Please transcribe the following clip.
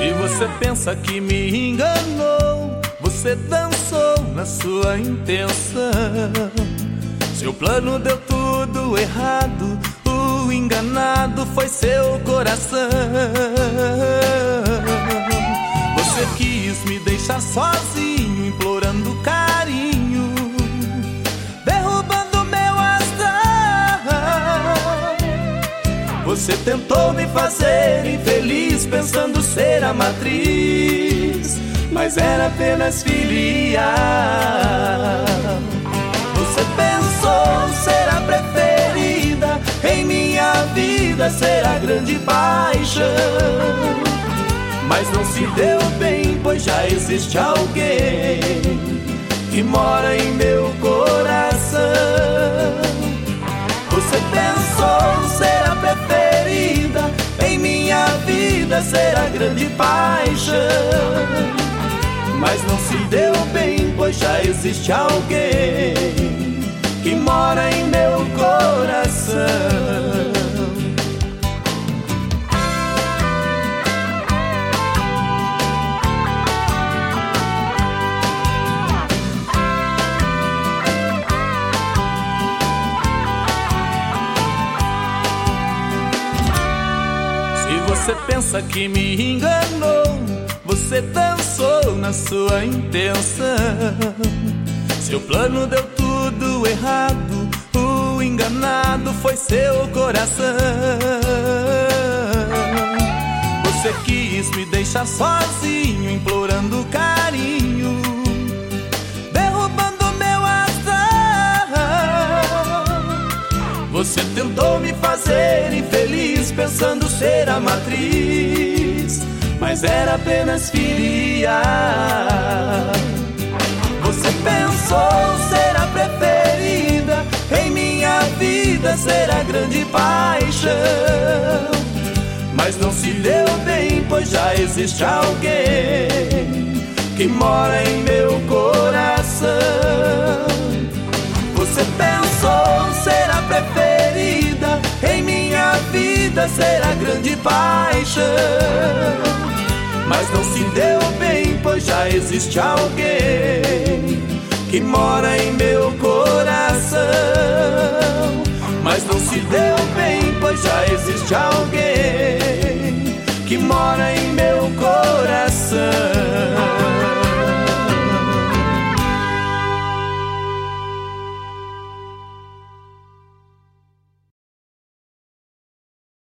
Se você pensa que me enganou, você dançou na sua intenção. Seu plano deu tudo errado, o enganado foi seu coração. Você quis me deixar sozinho, implorando carinho, derrubando meu astral. Você tentou me fazer infeliz, pensando ser a matriz, mas era apenas filial. Você pensou ser a preferida, em minha vida ser a grande paixão, mas não se deu bem, pois já existe alguém que mora em meu coração. Você pensou ser a preferida, em minha vida ser a grande paixão, mas não se deu bem, pois já existe alguém que mora em meu coração. Se você pensa que me enganou, você dançou na sua intenção. Seu plano deu tudo errado, o enganado foi seu coração. Você quis me deixar sozinho, implorando carinho, derrubando meu astral. Você tentou me fazer infeliz, pensando ser a matriz, mas era apenas filial. Você pensou ser a preferida, em minha vida ser a grande paixão, mas não se deu bem, pois já existe alguém que mora em meu coração. Você pensou ser a preferida, em minha vida ser a grande paixão, mas não se deu bem, pois já existe alguém que mora em meu coração. Mas não se deu bem, pois já existe alguém que mora em meu coração.